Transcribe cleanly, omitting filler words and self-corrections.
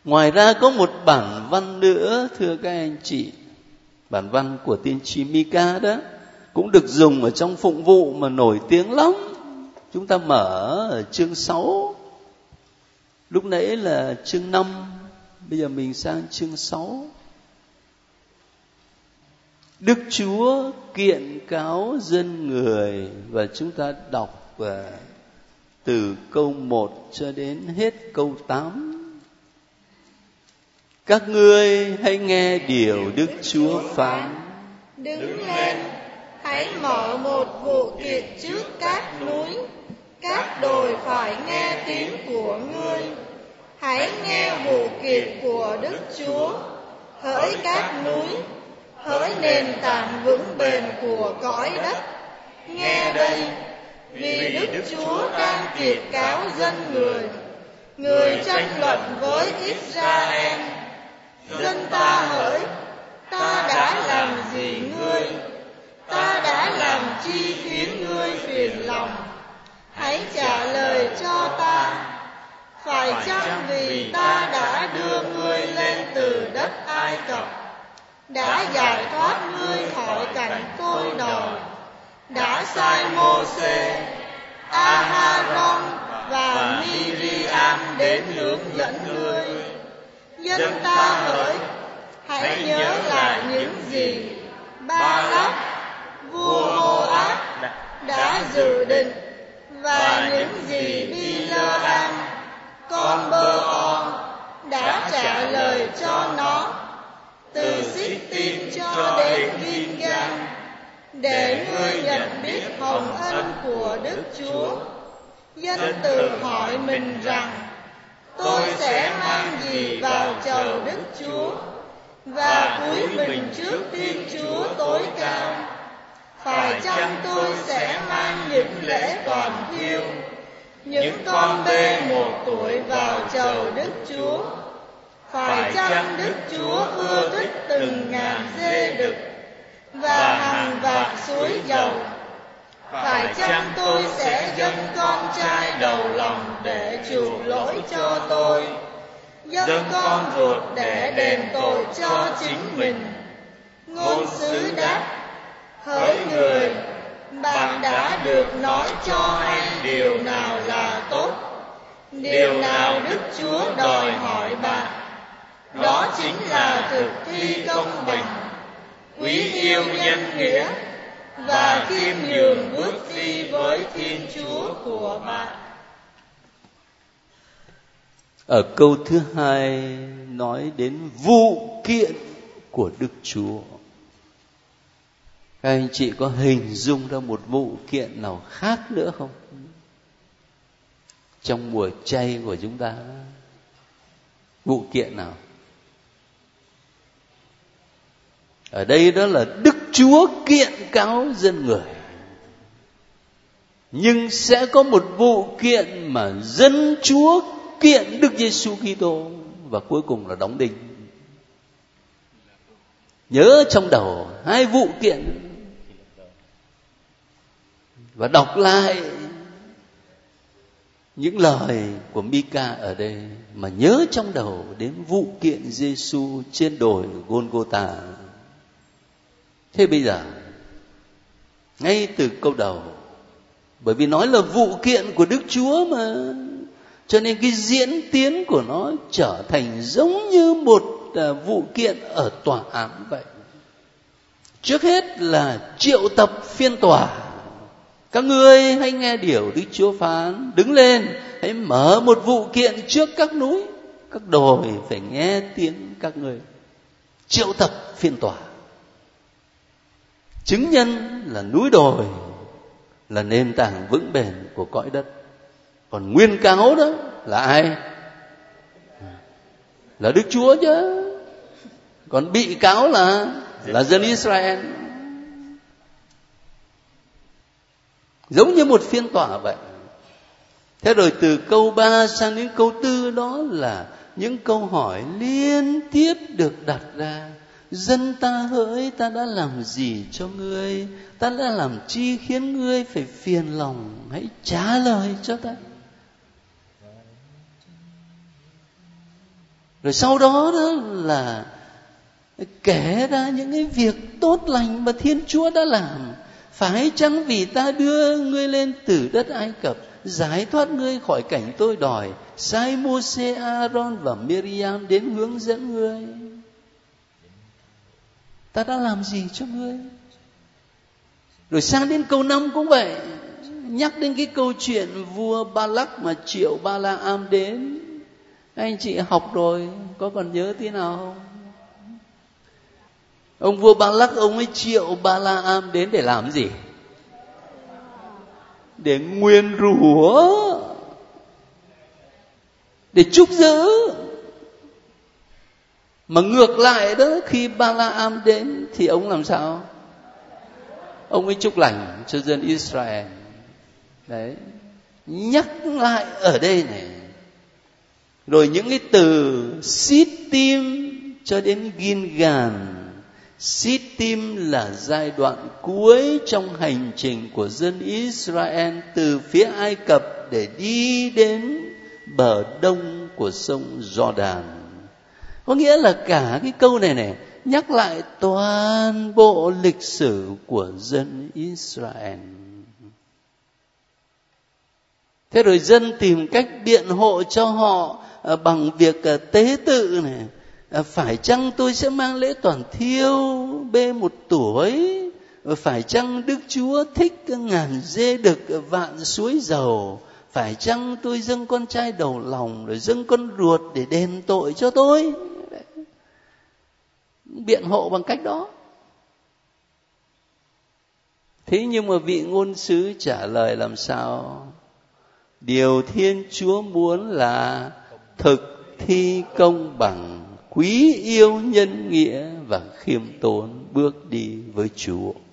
Ngoài ra có một bản văn nữa, thưa các anh chị, bản văn của tiên tri Mi-ca đó, cũng được dùng ở trong phụng vụ mà nổi tiếng lắm. Chúng ta mở ở chương 6, lúc nãy là chương 5, bây giờ mình sang chương 6. Đức Chúa kiện cáo dân người, và chúng ta đọc từ câu 1 cho đến hết câu 8. Các ngươi hãy nghe điều Đức Chúa phán. Đứng lên, hãy mở một vụ kiện trước các núi, các đồi phải nghe tiếng của ngươi. Hãy nghe vụ kiện của Đức Chúa, hỡi các núi, hỡi nền tảng vững bền của cõi đất. Nghe đây, vì Đức Chúa đang kiện cáo dân người. Người tranh luận với Israel. Dân ta hỡi, ta đã làm gì ngươi? Ta đã làm chi khiến ngươi phiền lòng? Hãy trả lời cho ta. Phải chăng vì ta đã đưa ngươi lên từ đất Ai Cập, đã giải thoát ngươi khỏi cảnh tôi đòi, đã sai Mô-sê, A-ha-ron và Mi-ri-am đến hướng dẫn ngươi? Dân ta hỡi, hãy nhớ lại những gì Ba-lắc, vua Mô-áp đã dự định, và những gì Bi-lơ-am, con Bơ-on, đã trả lời cho nó, từ Xít-tim cho đến Gin-gan, để ngươi nhận biết hồng ân của Đức Chúa. Dân tự hỏi mình rằng, tôi sẽ mang gì vào chầu Đức Chúa, và cúi mình trước Thiên Chúa tối cao? Phải chăng tôi sẽ mang những lễ toàn thiêu, những con bê 1 tuổi vào chầu Đức Chúa? Phải chăng Đức Chúa ưa thích từng ngàn dê đực và hàng vạc suối dầu? Phải chăng tôi sẽ dâng con trai đầu lòng để chuộc lỗi cho tôi, dâng con ruột để đền tội cho chính mình? Ngôn sứ đáp, hỡi người, bạn đã được nói cho hay điều nào là tốt, điều nào Đức Chúa đòi hỏi bạn. Đó chính là thực thi công bằng, quý yêu nhân nghĩa, và khiêm nhường bước đi với Thiên Chúa của bạn. Ở câu thứ 2 nói đến vụ kiện của Đức Chúa. Các anh chị có hình dung ra một vụ kiện nào khác nữa không? Trong mùa chay của chúng ta, vụ kiện nào? Ở đây đó là Đức Chúa kiện cáo dân người. Nhưng sẽ có một vụ kiện mà dân Chúa kiện Đức Giêsu Kitô, và cuối cùng là đóng đinh. Nhớ trong đầu 2 vụ kiện, và đọc lại những lời của Mi-ca ở đây, mà nhớ trong đầu đến vụ kiện Giêsu trên đồi Gôn-gô-tà. Thế bây giờ, ngay từ câu đầu, bởi vì nói là vụ kiện của Đức Chúa mà, cho nên cái diễn tiến của nó trở thành giống như một vụ kiện ở tòa án vậy. Trước hết là triệu tập phiên tòa. Các ngươi hãy nghe điều Đức Chúa phán. Đứng lên, hãy mở một vụ kiện trước các núi, các đồi phải nghe tiếng các ngươi. Triệu tập phiên tòa. Chứng nhân là núi đồi là nền tảng vững bền của cõi đất. Còn nguyên cáo đó là ai? Là Đức Chúa chứ. Còn bị cáo là dân Israel. Giống như một phiên tòa vậy. Thế rồi từ câu 3 sang đến câu 4 đó là những câu hỏi liên tiếp được đặt ra. Dân ta hỡi, ta đã làm gì cho ngươi? Ta đã làm chi khiến ngươi phải phiền lòng? Hãy trả lời cho ta. Rồi sau đó là kể ra những cái việc tốt lành mà Thiên Chúa đã làm. Phải chăng vì ta đưa ngươi lên từ đất Ai Cập, giải thoát ngươi khỏi cảnh tôi đòi, sai Mô-sê, A-rôn và Miriam đến hướng dẫn ngươi. Ta đã làm gì cho ngươi? Rồi sang đến câu 5 cũng vậy, nhắc đến cái câu chuyện vua Ba-lắc mà triệu Ba-la-am đến. Anh chị học rồi, có còn nhớ tí nào không? Ông vua Ba-lắc, ông ấy triệu Ba-la-am đến để làm gì? Để nguyền rủa, để trúc giữ. Mà ngược lại đó, khi Ba-la-am đến thì ông làm sao? Ông ấy chúc lành cho dân Israel. Đấy, nhắc lại ở đây này. Rồi những cái từ Sittim cho đến Gilgal. Sittim là giai đoạn cuối trong hành trình của dân Israel từ phía Ai Cập để đi đến bờ đông của sông Jordan. Có nghĩa là cả cái câu này nhắc lại toàn bộ lịch sử của dân Israel. Thế rồi dân tìm cách biện hộ cho họ bằng việc tế tự này. Phải chăng tôi sẽ mang lễ toàn thiêu bê 1 tuổi? Phải chăng Đức Chúa thích 1000 dê đực vạn suối dầu? Phải chăng tôi dâng con trai đầu lòng rồi dâng con ruột để đền tội cho tôi? Biện hộ bằng cách đó. Thế nhưng mà vị ngôn sứ trả lời làm sao? Điều Thiên Chúa muốn là thực thi công bằng, quý yêu nhân nghĩa và khiêm tốn bước đi với Chúa.